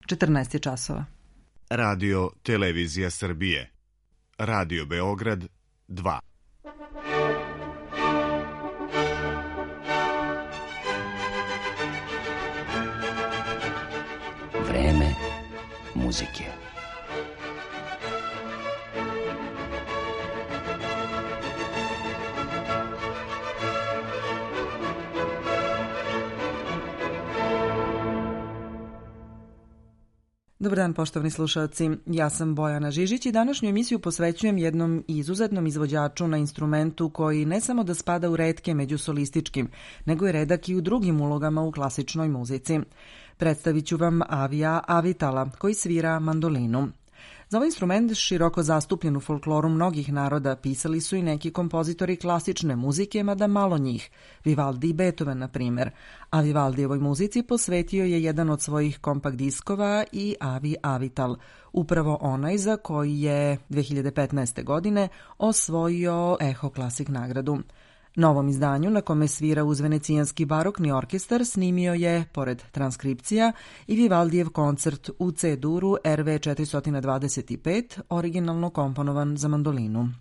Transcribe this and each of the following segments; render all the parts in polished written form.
14 je časova. Radio Televizija Srbije. Radio Beograd 2. Vreme muzike. Dobar dan, poštovani slušalci. Ja sam Bojana Žižić i današnju emisiju posvećujem jednom izuzetnom izvođaču na instrumentu koji ne samo da spada u retke među solističkim, nego je redak i u drugim ulogama u klasičnoj muzici. Predstavit ću vam Avija Avitala, koji svira mandolinu. Za ovaj instrument, široko zastupljen u folkloru mnogih naroda, pisali su i neki kompozitori klasične muzike, mada malo njih, Vivaldi i Beethoven, na primer. A Vivaldijevoj muzici posvetio je jedan od svojih kompakt diskova i Avi Avital, upravo onaj za koji je 2015. godine osvojio Eho Classic nagradu. Novom izdanju, na kome svira uz Venecijanski barokni orkestar, snimio je, pored transkripcija, i Vivaldijev koncert u C-duru RV 425, originalno komponovan za mandolinu.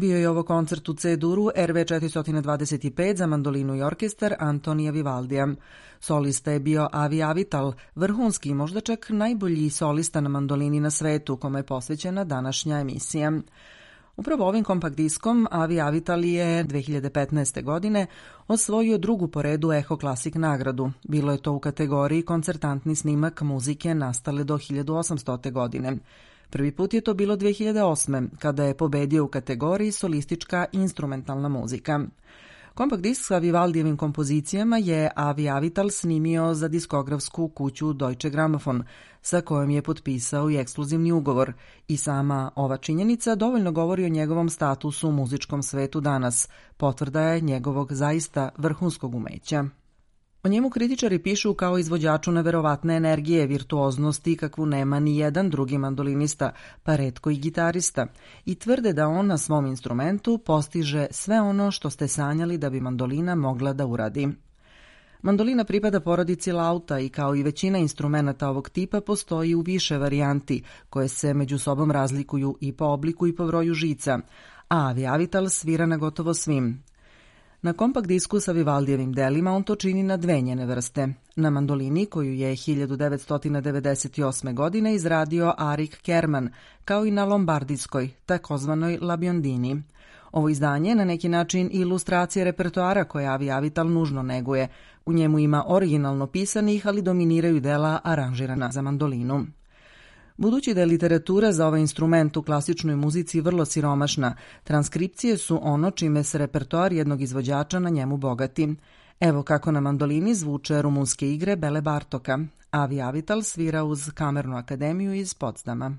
Bio je ovo koncert u C-duru RV 425 za mandolinu i orkestar Antonija Vivaldija. Solista je bio Avi Avital, vrhunski, možda čak najbolji solista na mandolini na svetu, kome je posvećena današnja emisija. Upravo ovim kompakt diskom Avi Avital je 2015. godine osvojio drugu po redu Echo Classic nagradu. Bilo je to u kategoriji koncertantni snimak muzike nastale do 1800. godine. Prvi put je to bilo 2008. kada je pobedio u kategoriji solistička instrumentalna muzika. Kompakt disk sa Vivaldijevim kompozicijama je Avi Avital snimio za diskografsku kuću Deutsche Grammophon, sa kojom je potpisao i ekskluzivni ugovor. I sama ova činjenica dovoljno govori o njegovom statusu u muzičkom svetu danas, potvrda je njegovog zaista vrhunskog umeća. O njemu kritičari pišu kao izvođaču neverovatne energije, virtuoznosti kakvu nema ni jedan drugi mandolinista, pa retko i gitarista, i tvrde da on na svom instrumentu postiže sve ono što ste sanjali da bi mandolina mogla da uradi. Mandolina pripada porodici lauta i kao i većina instrumenata ovog tipa postoji u više varijanti, koje se među sobom razlikuju i po obliku i po broju žica, a Avi Avital svira na gotovo svim. Na kompakt disku sa Vivaldijevim delima on to čini na dve njene vrste. Na mandolini, koju je 1998. godine izradio Arik Kerman, kao i na lombardijskoj, takozvanoj La Biondini. Ovo izdanje je na neki način ilustracija repertoara koje Avi Avital nužno neguje. U njemu ima originalno pisanih, ali dominiraju dela aranžirana za mandolinu. Budući da je literatura za ovaj instrument u klasičnoj muzici vrlo siromašna, transkripcije su ono čime se repertoar jednog izvođača na njemu bogati. Evo kako na mandolini zvuče rumunske igre Bele Bartoka. Avi Avital svira uz Kamernu akademiju iz Potsdama.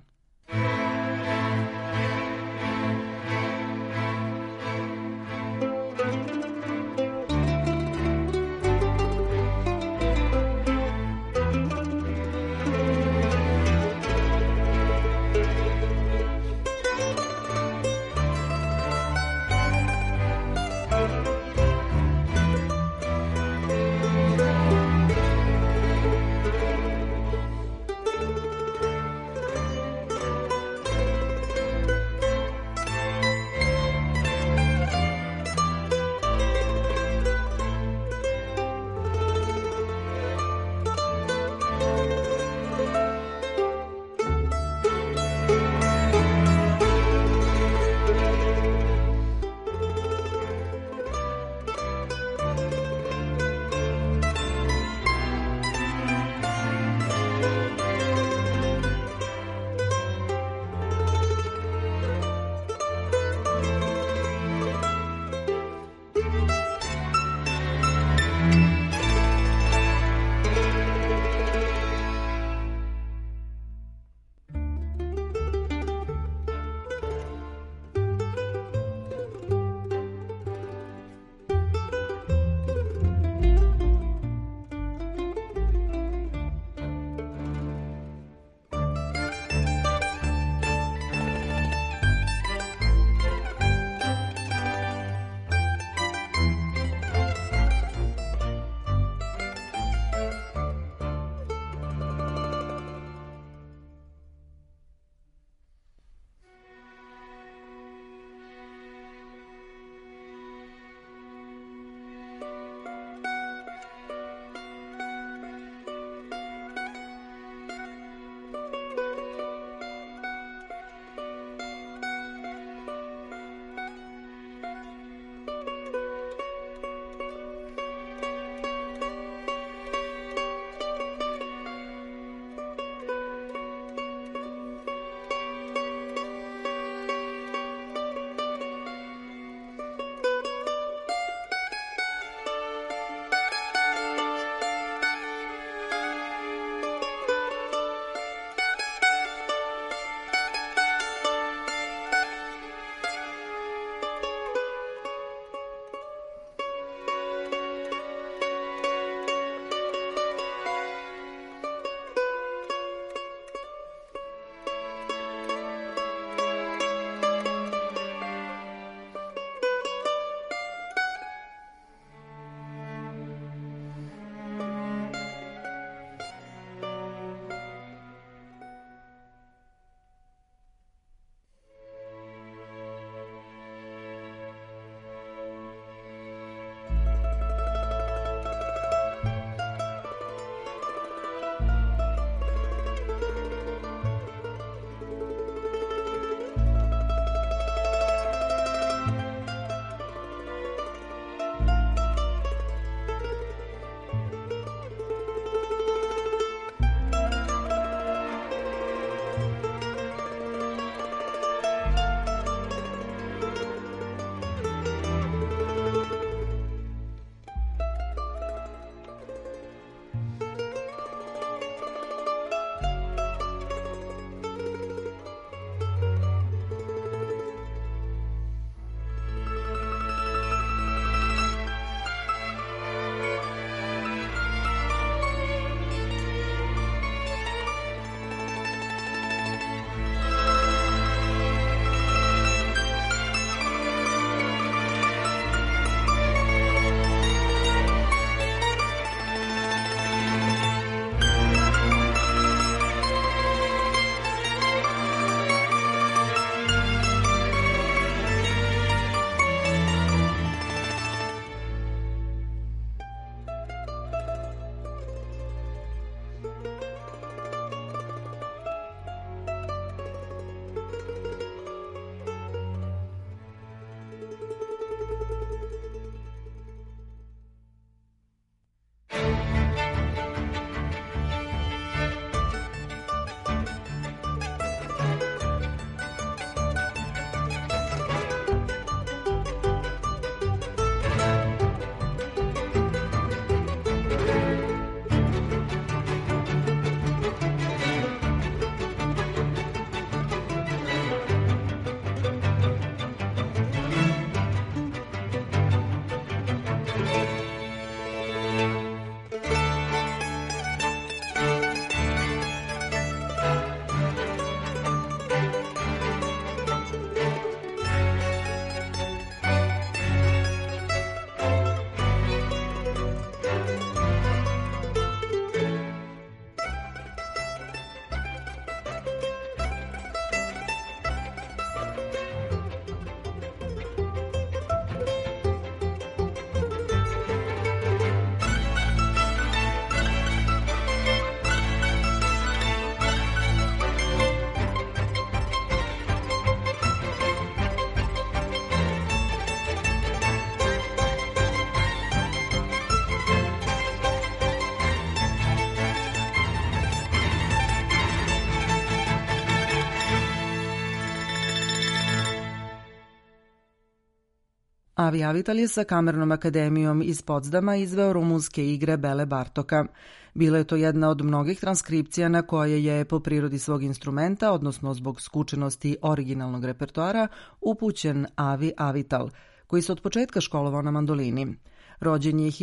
Avi Avital je sa Kamernom akademijom iz Potsdama izveo rumunske igre Bele Bartoka. Bila je to jedna od mnogih transkripcija na koje je po prirodi svog instrumenta, odnosno zbog skučenosti originalnog repertoara, upućen Avi Avital, koji se od početka školovao na mandolini. Rođen je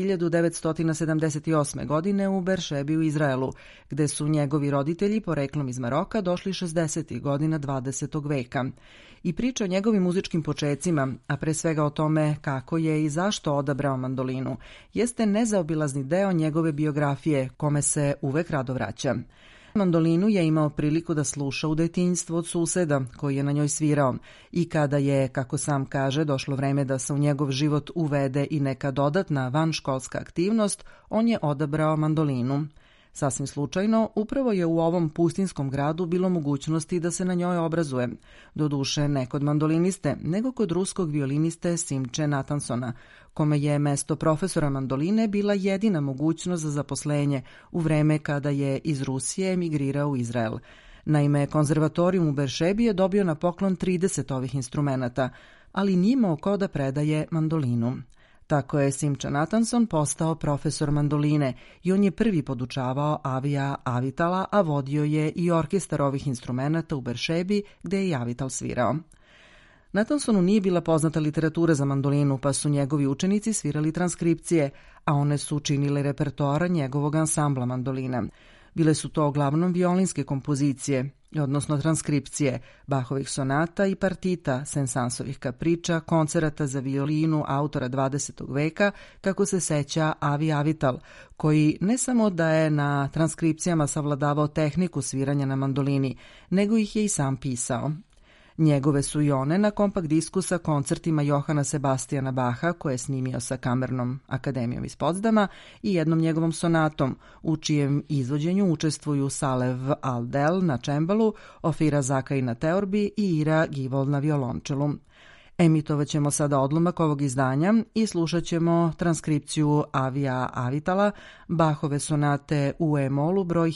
1978. godine u Beršebi u Izraelu, gde su njegovi roditelji poreklom iz Maroka došli 60. godina 20. veka. I priča o njegovim muzičkim počecima, a pre svega o tome kako je i zašto odabrao mandolinu, jeste nezaobilazni deo njegove biografije, kome se uvek rado vraća. Mandolinu je imao priliku da sluša u detinjstvu od suseda koji je na njoj svirao i kada je, kako sam kaže, došlo vreme da se u njegov život uvede i neka dodatna vanškolska aktivnost, on je odabrao mandolinu. Sasvim slučajno, upravo je u ovom pustinskom gradu bilo mogućnosti da se na njoj obrazuje. Doduše ne kod mandoliniste, nego kod ruskog violiniste Simče Natansona, kome je mesto profesora mandoline bila jedina mogućnost za zaposlenje u vreme kada je iz Rusije emigrirao u Izrael. Naime, konzervatorijum u Beršebi je dobio na poklon 30 ovih instrumenata, ali nije imao ko da predaje mandolinu. Tako je Simča Natanson postao profesor mandoline i on je prvi podučavao Avija Avitala, a vodio je i orkestar ovih instrumenata u Beršebi gde je i Avital svirao. Natansonu nije bila poznata literatura za mandolinu, pa su njegovi učenici svirali transkripcije, a one su činile repertoara njegovog ansambla mandolina. Bile su to uglavnom violinske kompozicije, odnosno transkripcije Bachovih sonata i partita, Sensansovih kapriča, koncerata za violinu autora 20. veka, kako se seća Avi Avital, koji ne samo da je na transkripcijama savladavao tehniku sviranja na mandolini, nego ih je i sam pisao. Njegove su i one na kompakt disku sa koncertima Johana Sebastijana Baha, koje je snimio sa Kamernom akademijom iz Potsdama, i jednom njegovom sonatom, u čijem izvođenju učestvuju Salev Aldel na čembalu, Ofira Zakai na teorbi i Ira Givol na violončelu. Emitovaćemo sada odlomak ovog izdanja i slušat ćemo transkripciju Avija Avitala, Bachove sonate u E-molu broj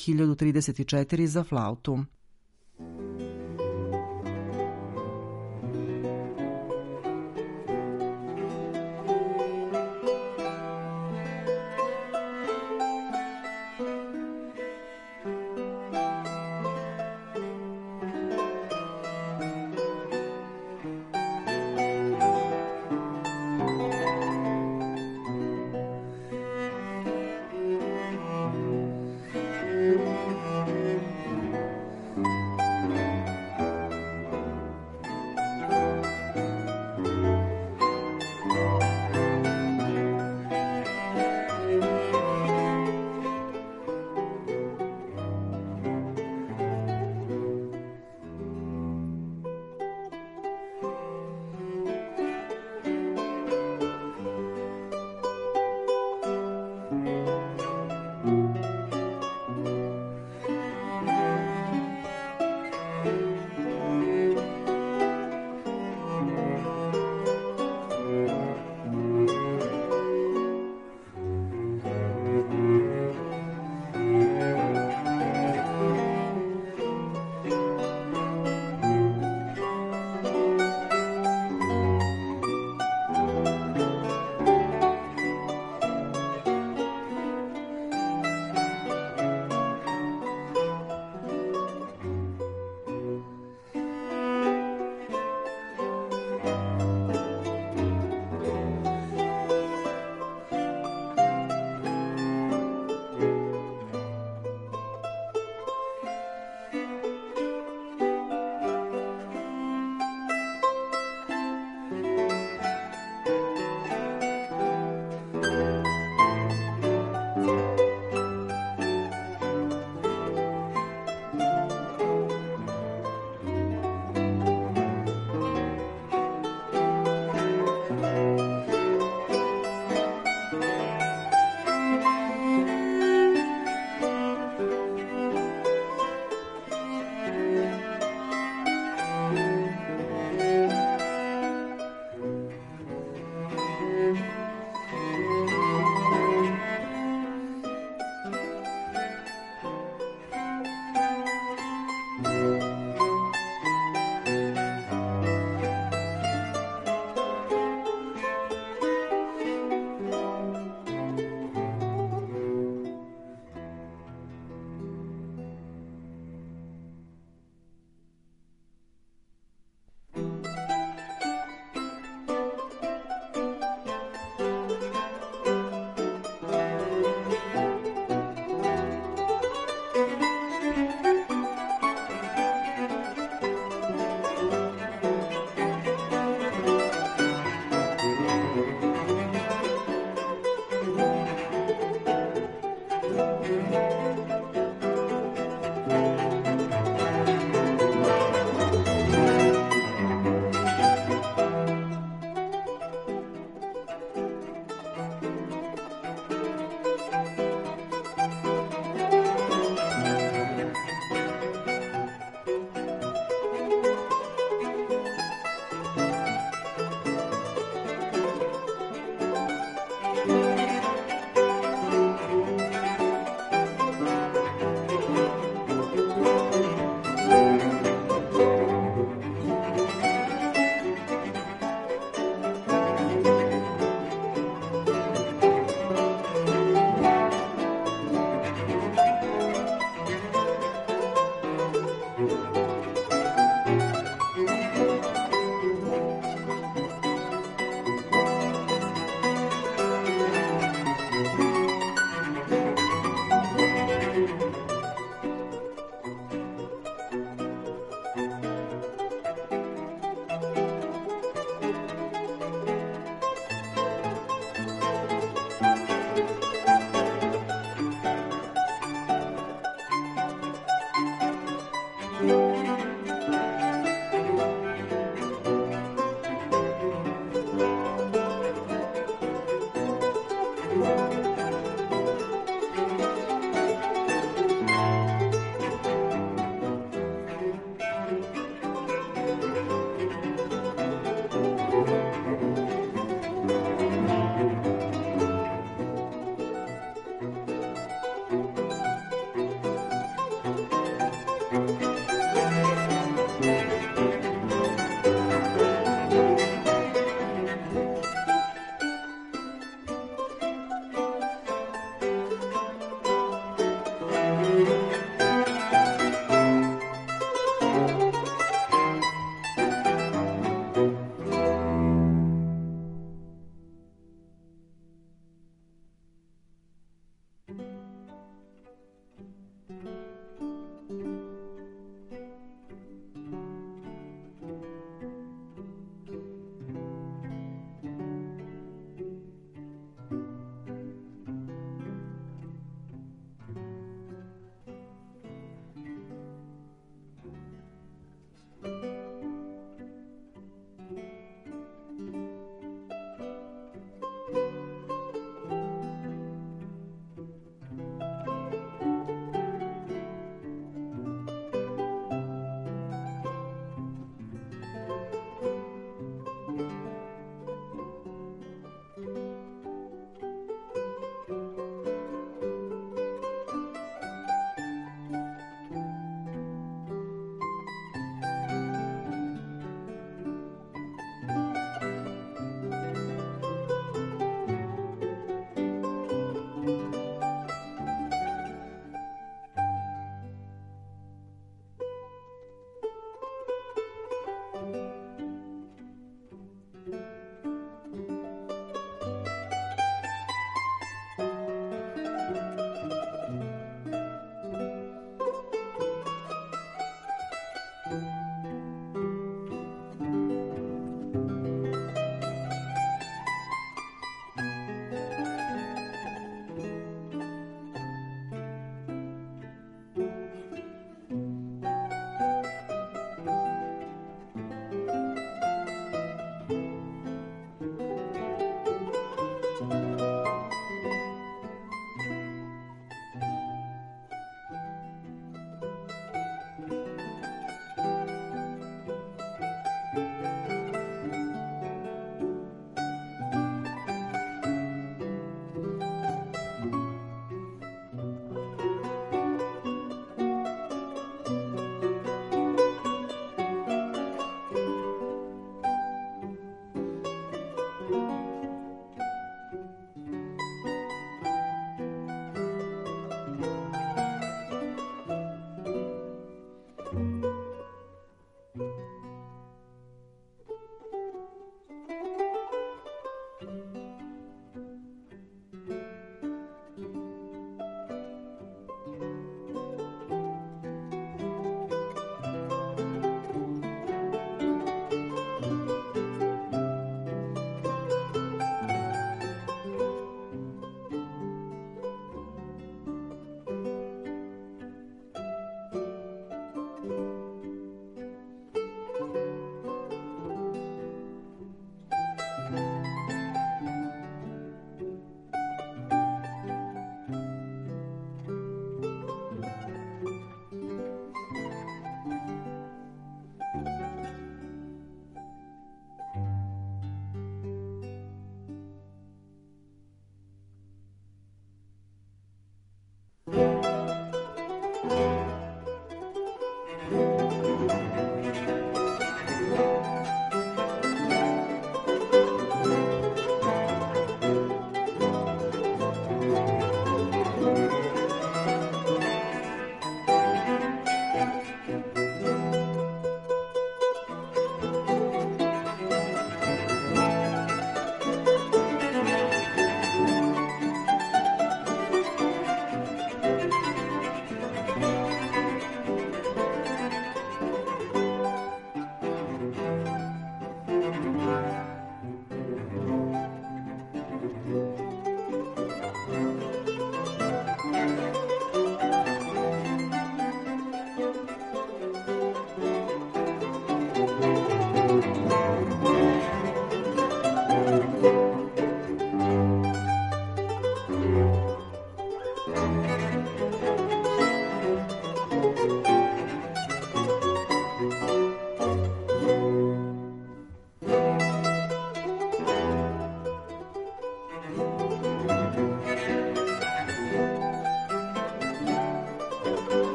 1034 za flautu.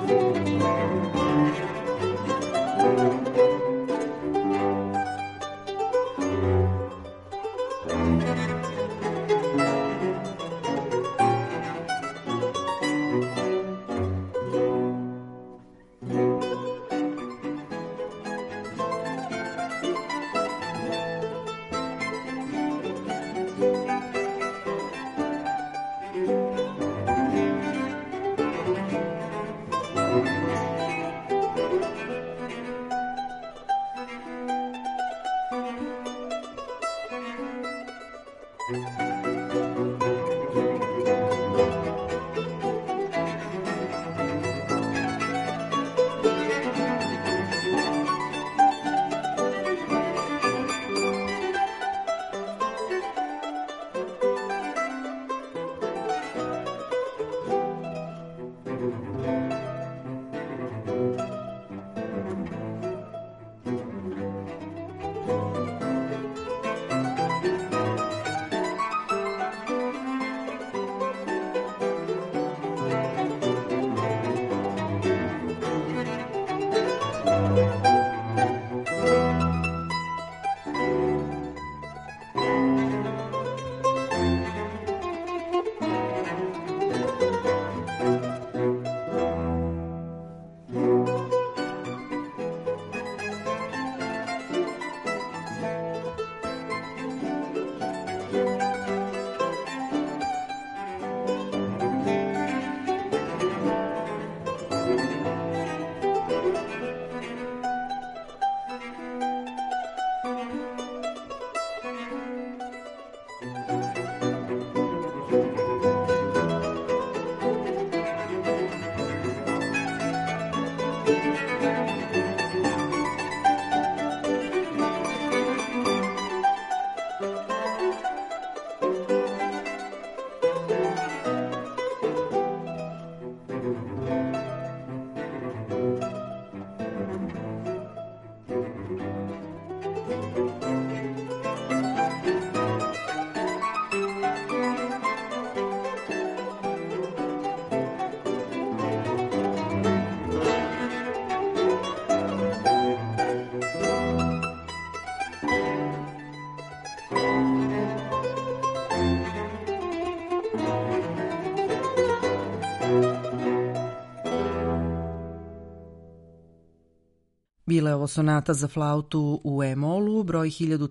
Bila je ovo sonata za flautu u E-molu, broj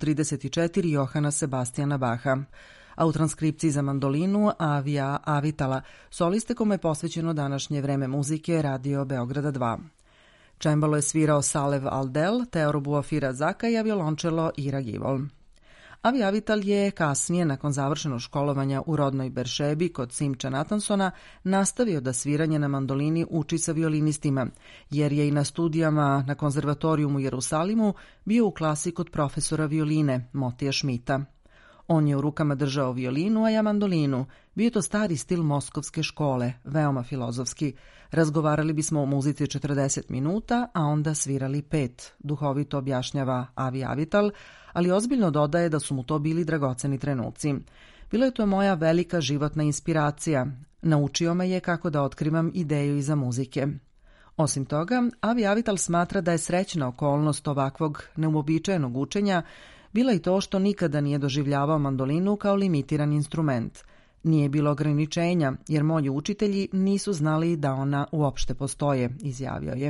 1034 Johana Sebastijana Baha, a u transkripciji za mandolinu Avija Avitala, soliste kome je posvećeno današnje vreme muzike Radio Beograda 2. Čembalo je svirao Salev Aldel, Teor Buafira Zaka i violončelo Ira Givol. Avi Avital je kasnije, nakon završenog školovanja u rodnoj Beršebi kod Simča Natansona, nastavio da sviranje na mandolini uči sa violinistima, jer je i na studijama na konzervatorijumu u Jerusalimu bio u klasi kod profesora violine Motija Šmita. On je u rukama držao violinu, a ja mandolinu. Bio to stari stil moskovske škole, veoma filozofski. Razgovarali bismo o muzici 40 minuta, a onda svirali 5, duhovito objašnjava Avi Avital, ali ozbiljno dodaje da su mu to bili dragoceni trenuci. Bila je to moja velika životna inspiracija. Naučio me je kako da otkrivam ideju iza muzike. Osim toga, Avi Avital smatra da je srećna okolnost ovakvog neuobičajenog učenja bila i to što nikada nije doživljavao mandolinu kao limitiran instrument. Nije bilo ograničenja, jer moji učitelji nisu znali da ona uopšte postoje, izjavio je.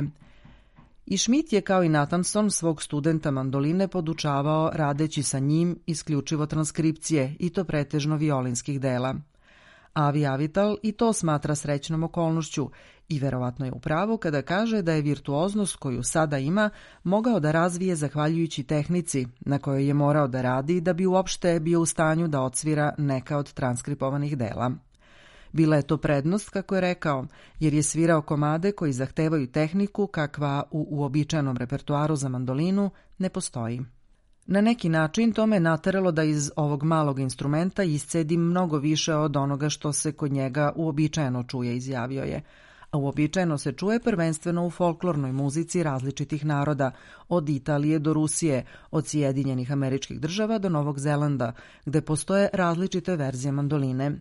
I Schmidt je kao i Natanson svog studenta mandoline podučavao radeći sa njim isključivo transkripcije i to pretežno violinskih dela. Avi Avital i to smatra srećnom okolnošću i verovatno je u pravu kada kaže da je virtuoznost koju sada ima mogao da razvije zahvaljujući tehnici na kojoj je morao da radi da bi uopšte bio u stanju da odsvira neka od transkripovanih dela. Bila je to prednost, kako je rekao, jer je svirao komade koji zahtevaju tehniku kakva u uobičajenom repertoaru za mandolinu ne postoji. Na neki način to me nateralo da iz ovog malog instrumenta iscedim mnogo više od onoga što se kod njega uobičajeno čuje, izjavio je. A uobičajeno se čuje prvenstveno u folklornoj muzici različitih naroda, od Italije do Rusije, od Sjedinjenih Američkih Država do Novog Zelanda, gde postoje različite verzije mandoline.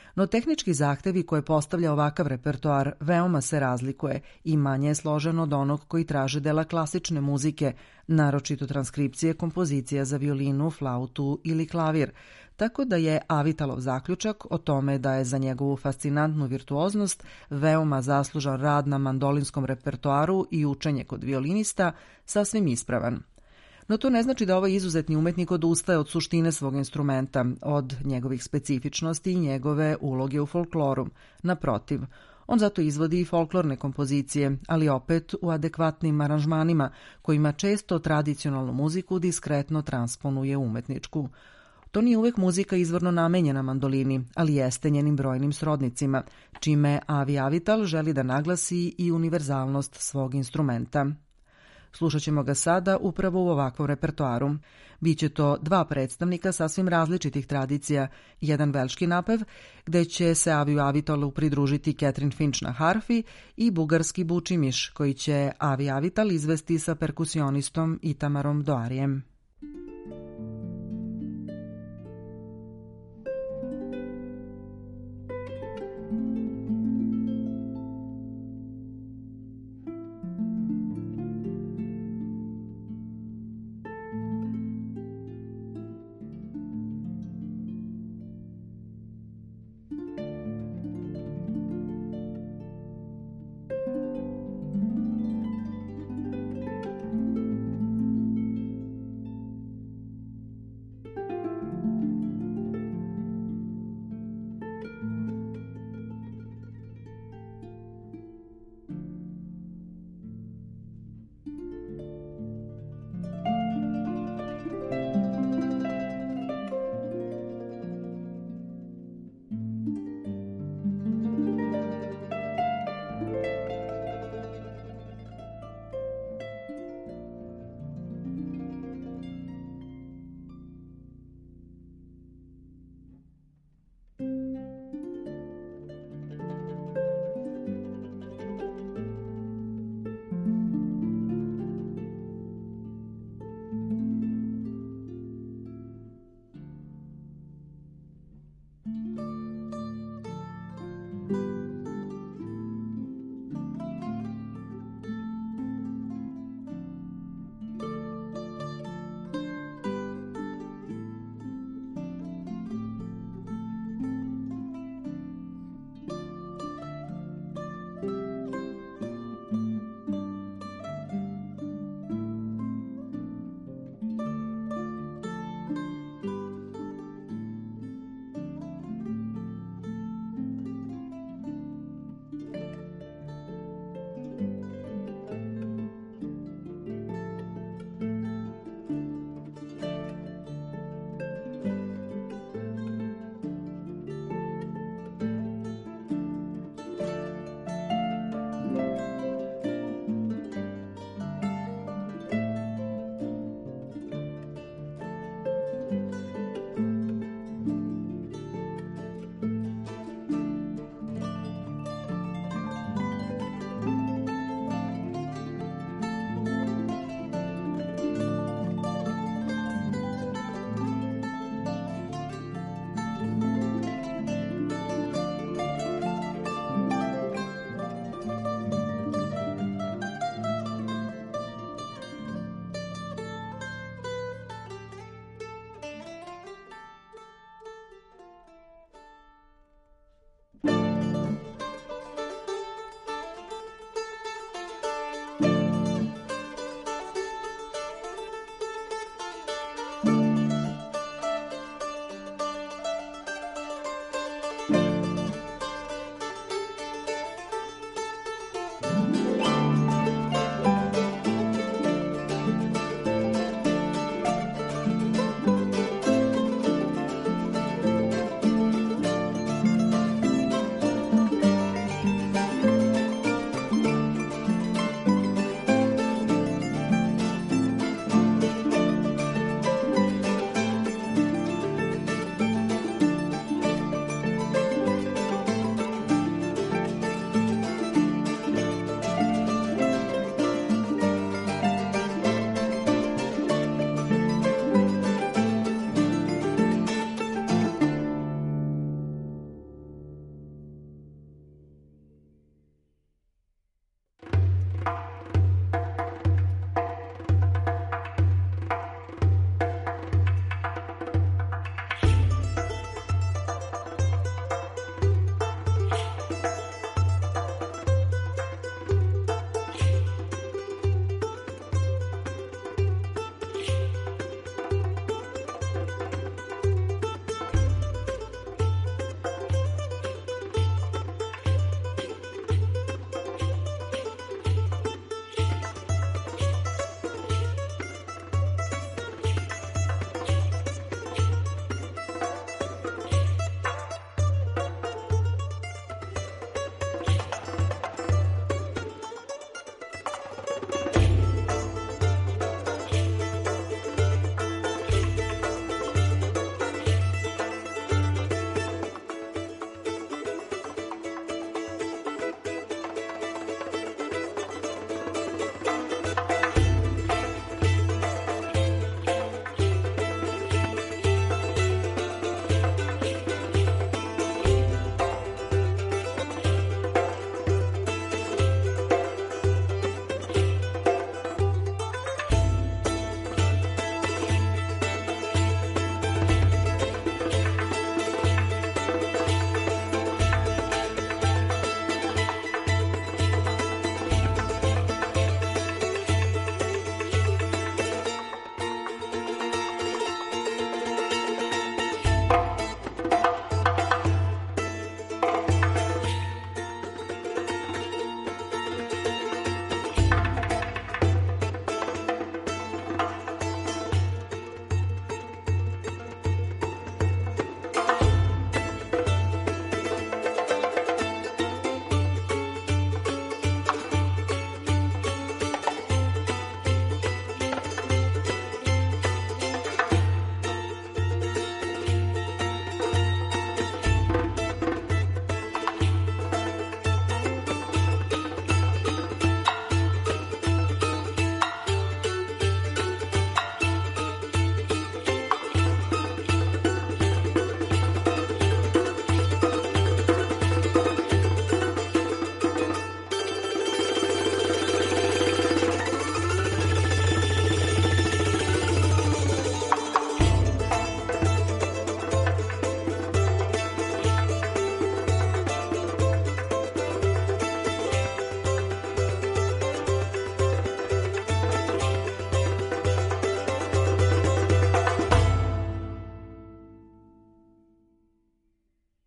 No tehnički zahtevi koje postavlja ovakav repertoar veoma se razlikuje i manje je složen od onog koji traže dela klasične muzike, naročito transkripcije kompozicija za violinu, flautu ili klavir, tako da je Avitalov zaključak o tome da je za njegovu fascinantnu virtuoznost veoma zaslužan rad na mandolinskom repertoaru i učenje kod violinista sasvim ispravan. No to ne znači da ovaj izuzetni umetnik odustaje od suštine svog instrumenta, od njegovih specifičnosti i njegove uloge u folkloru. Naprotiv, on zato izvodi i folklorne kompozicije, ali opet u adekvatnim aranžmanima, kojima često tradicionalnu muziku diskretno transponuje umetničku. To nije uvek muzika izvorno namenjena mandolini, ali jeste njenim brojnim srodnicima, čime Avi Avital želi da naglasi i univerzalnost svog instrumenta. Slušat ćemo ga sada upravo u ovakvom repertoaru. Biće to dva predstavnika sasvim različitih tradicija, jedan velški napev, gde će se Aviju Avitalu pridružiti Catherine Finch na harfi i bugarski bučimiš, koji će Avi Avital izvesti sa perkusionistom Itamarom Doarijem.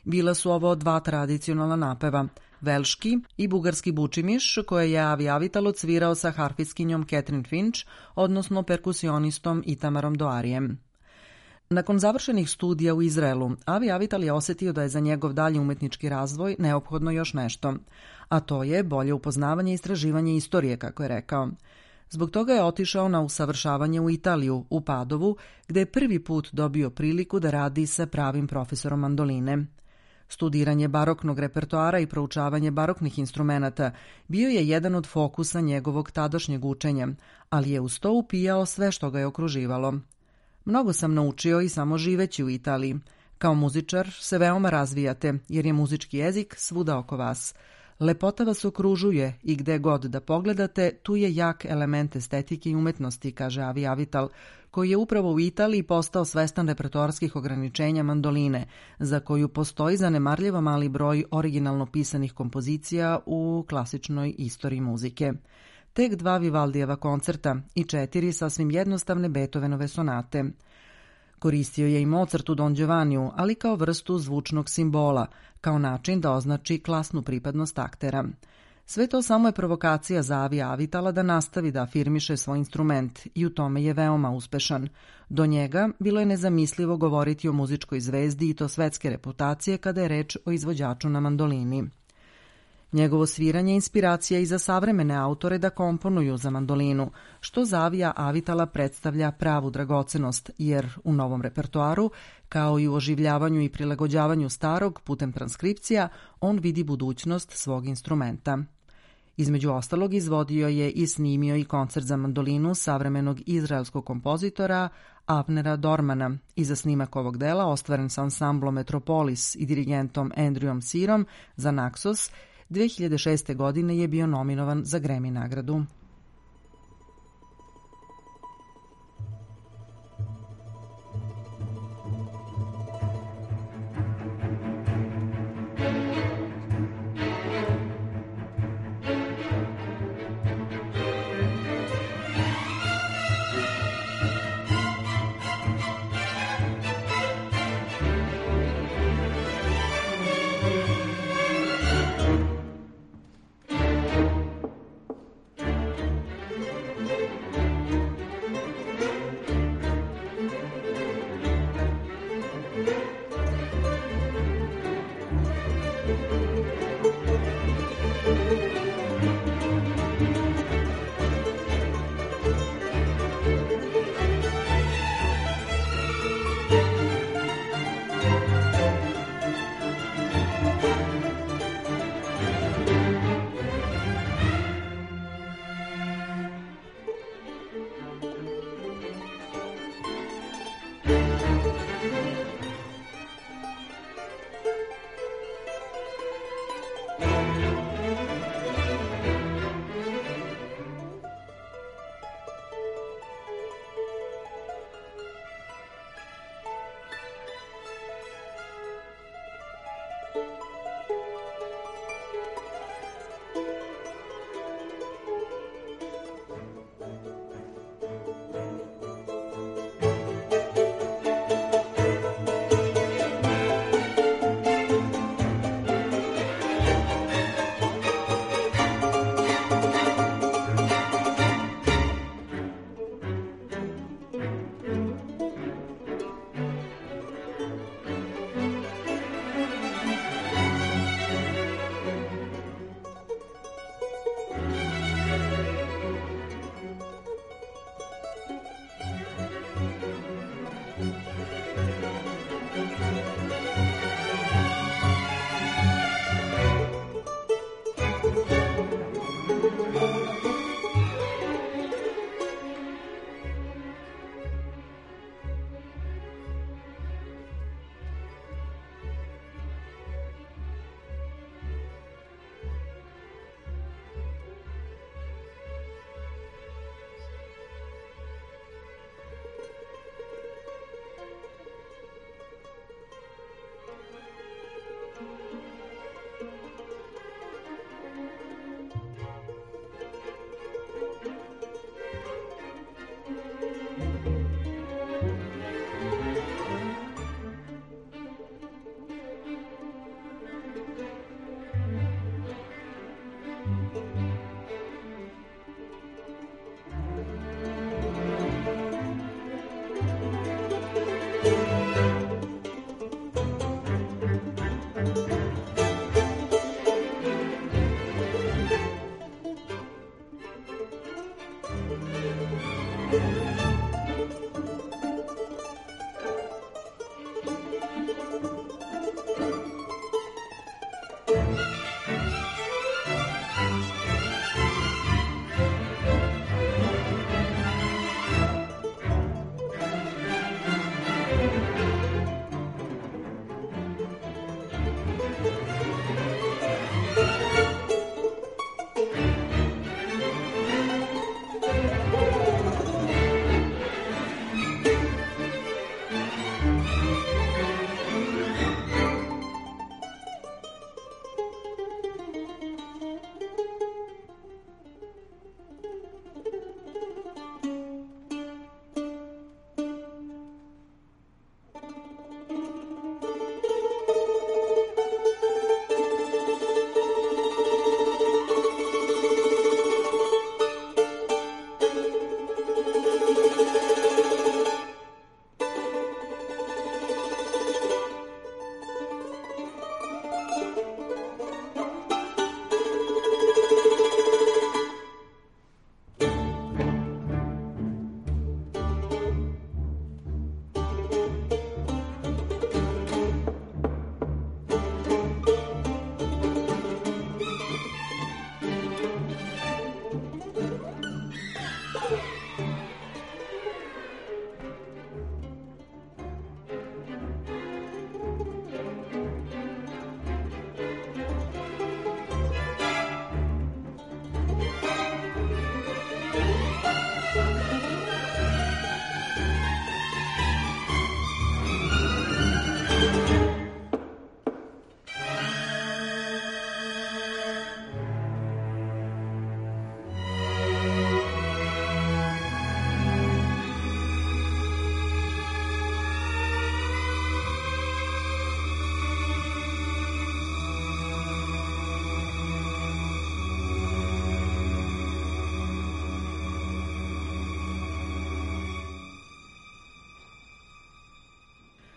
Bila su ovo dva tradicionalna napeva, velški i bugarski bučimiš, koje je Avi Avital odsvirao sa harfiskinjom Catherine Finch, odnosno perkusionistom Itamarom Doarijem. Nakon završenih studija u Izraelu, Avi Avital je osetio da je za njegov dalji umetnički razvoj neophodno još nešto, a to je bolje upoznavanje i istraživanje istorije, kako je rekao. Zbog toga je otišao na usavršavanje u Italiju, u Padovu, gde je prvi put dobio priliku da radi sa pravim profesorom mandoline. Studiranje baroknog repertoara i proučavanje baroknih instrumenata bio je jedan od fokusa njegovog tadašnjeg učenja, ali je uz to upijao sve što ga je okruživalo. Mnogo sam naučio i samo živeći u Italiji. Kao muzičar se veoma razvijate, jer je muzički jezik svuda oko vas. Lepota vas okružuje i gde god da pogledate, tu je jak element estetike i umetnosti, kaže Avi Avital, koji je upravo u Italiji postao svestan repertoarskih ograničenja mandoline, za koju postoji zanemarljivo mali broj originalno pisanih kompozicija u klasičnoj istoriji muzike. Tek 2 Vivaldijeva koncerta i 4 sasvim jednostavne Beethovenove sonate. Koristio je i Mozart u Don Giovanniju, ali kao vrstu zvučnog simbola, kao način da označi klasnu pripadnost aktera. Sve to samo je provokacija za Avi Avitala da nastavi da afirmiše svoj instrument i u tome je veoma uspešan. Do njega bilo je nezamislivo govoriti o muzičkoj zvezdi i to svetske reputacije kada je reč o izvođaču na mandolini. Njegovo sviranje je inspiracija i za savremene autore da komponuju za mandolinu, što za Avija Avitala predstavlja pravu dragocenost, jer u novom repertoaru, kao i u oživljavanju i prilagođavanju starog putem transkripcija, on vidi budućnost svog instrumenta. Između ostalog izvodio je i snimio i koncert za mandolinu savremenog izraelskog kompozitora Avnera Dormana i za snimak ovog dela, ostvaren sa ansamblom Metropolis i dirigentom Andrewom Searom za Naxos, 2006. godine je bio nominovan za Grammy nagradu.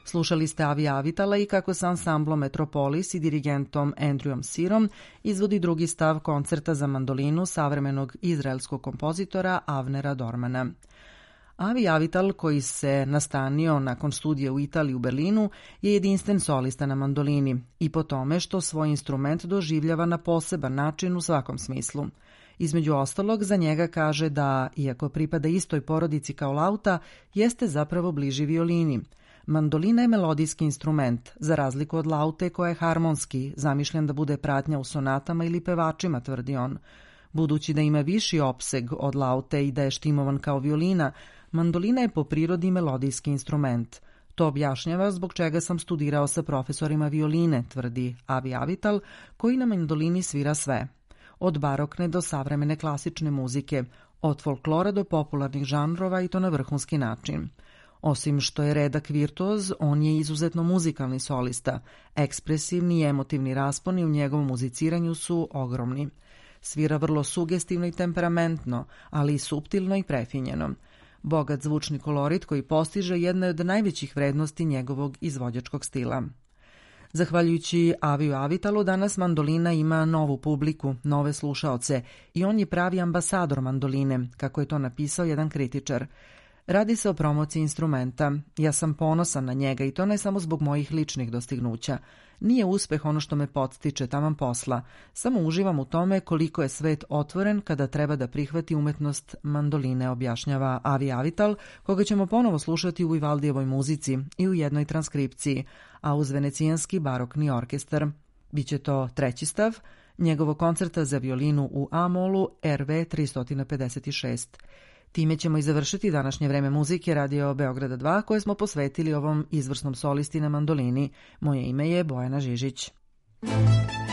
Slušali ste Avi Avitala i kako sa ansamblom Metropolis i dirigentom Andrewom Sirom izvodi drugi stav koncerta za mandolinu savremenog izraelskog kompozitora Avnera Dormana. Avi Avital, koji se nastanio nakon studija u Italiji u Berlinu, je jedinstven solista na mandolini i po tome što svoj instrument doživljava na poseban način u svakom smislu. Između ostalog, za njega kaže da, iako pripada istoj porodici kao lauta, jeste zapravo bliži violini. Mandolina je melodijski instrument, za razliku od laute koja je harmonski, zamišljen da bude pratnja u sonatama ili pevačima, tvrdi on. Budući da ima viši opseg od laute i da je štimovan kao violina, mandolina je po prirodi melodijski instrument. To objašnjava zbog čega sam studirao sa profesorima violine, tvrdi Avi Avital, koji na mandolini svira sve. Od barokne do savremene klasične muzike, od folklora do popularnih žanrova i to na vrhunski način. Osim što je redak virtuoz, on je izuzetno muzikalni solista. Ekspresivni i emotivni rasponi u njegovom muziciranju su ogromni. Svira vrlo sugestivno i temperamentno, ali i suptilno i prefinjeno. Bogat zvučni kolorit koji postiže jedna od najvećih vrednosti njegovog izvođačkog stila. Zahvaljujući Aviju Avitalu, danas mandolina ima novu publiku, nove slušaoce i on je pravi ambasador mandoline, kako je to napisao jedan kritičar. Radi se o promociji instrumenta. Ja sam ponosan na njega i to ne samo zbog mojih ličnih dostignuća. Nije uspeh ono što me podstiče, taman posla. Samo uživam u tome koliko je svet otvoren kada treba da prihvati umetnost mandoline, objašnjava Avi Avital, koga ćemo ponovo slušati u Vivaldijevoj muzici i u jednoj transkripciji, a uz Venecijanski barokni orkestar. Biće to treći stav njegovog koncerta za violinu u A-molu RV 356. Time ćemo i završiti današnje vreme muzike Radio Beograda 2 koje smo posvetili ovom izvrsnom solisti na mandolini. Moje ime je Bojana Žižić.